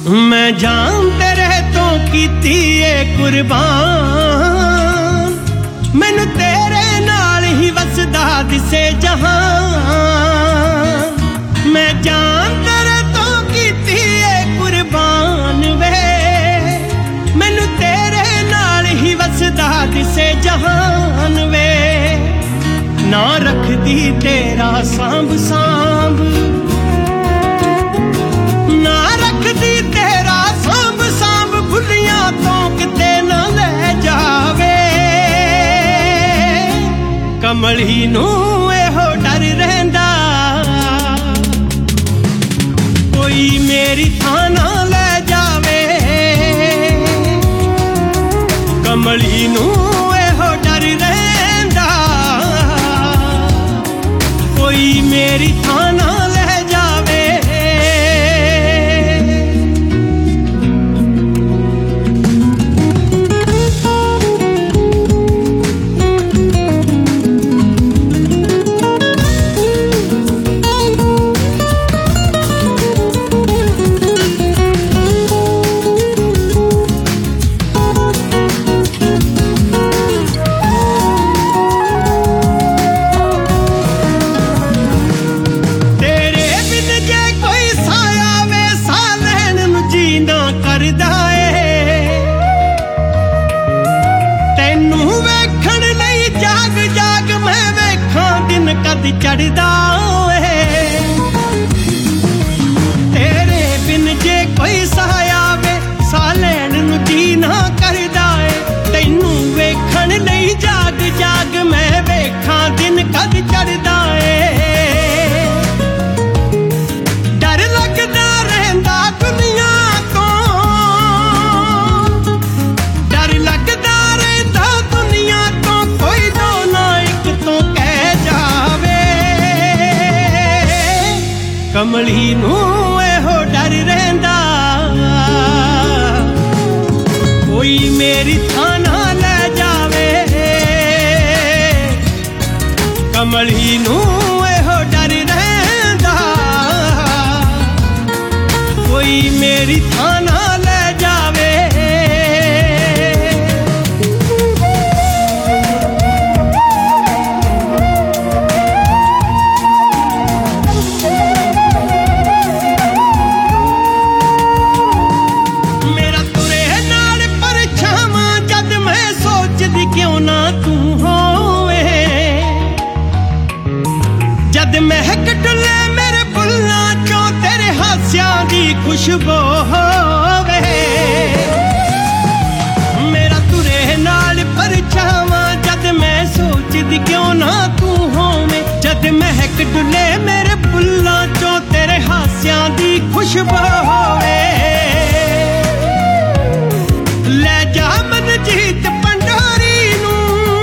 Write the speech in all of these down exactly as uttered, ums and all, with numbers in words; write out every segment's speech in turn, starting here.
मैं जान तेरे तो कीती ए कुर्बान, मैनू तेरे नाल ही वसदा दिसे जहान। मैं जान तेरे तो कीती ए कुर्बान वे, मैनू तेरे नाल ही वसदा दिसे जहान वे। ना रखदी तेरा सांभ सांभ, ना रखदी तेरा सांभ सांभ, भुलियां तो किते ना ले जावे। कमली नू एहो डर रहिंदा, कोई मेरी थां ना ले जावे। कमली नू एहो डर रहिंदा, कोई मेरी थां ना ले जावे। कद चढ़दा है तेरे बिन जे कोई साया वे, सा लैण नू जी ना करदा है। तैनू वेखण लई जाग जाग मैं वेखां दिन कद चढ़दा है। डर लगदा रहिंदा दुनिया तो, डर लगदा रहिंदा दुनिया तो, कोई दो ना एक तो कह जा। कमली नू एहो डर रहिंदा, कोई मेरी थां ना ले जावे। कमली नू एहो डर रहिंदा, कोई मेरी थां ना ले जावे। क्यों ना तू होवे, जद महक डुले मेरे फुल्लां चों, तेरे हास्यां दी खुशबू होवे। मेरा तुरे नाल परछावां, जद मैं सोचदी क्यों ना तू होवे। जद महक डुले मेरे फुल्लां चों, तेरे हास्यां दी खुशबू होवे। ले जा मन जीत पंडारी नू,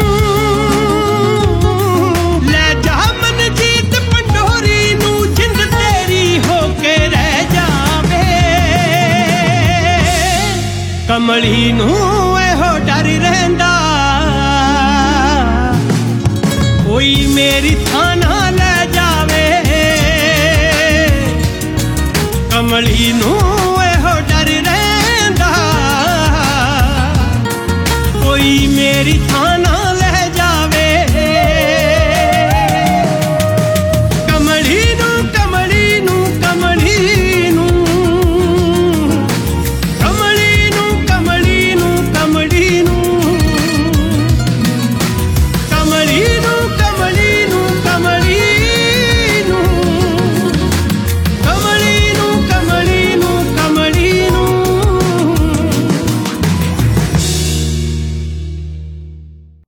ले जा मन जीत पंडोरी नू, जिंद तेरी होके रह जावे। कमली नू एहो डर रहिंदा, कोई मेरी थां ना ले जावे। कमली नू एहो डर रहिंदा, कोई मेरी थां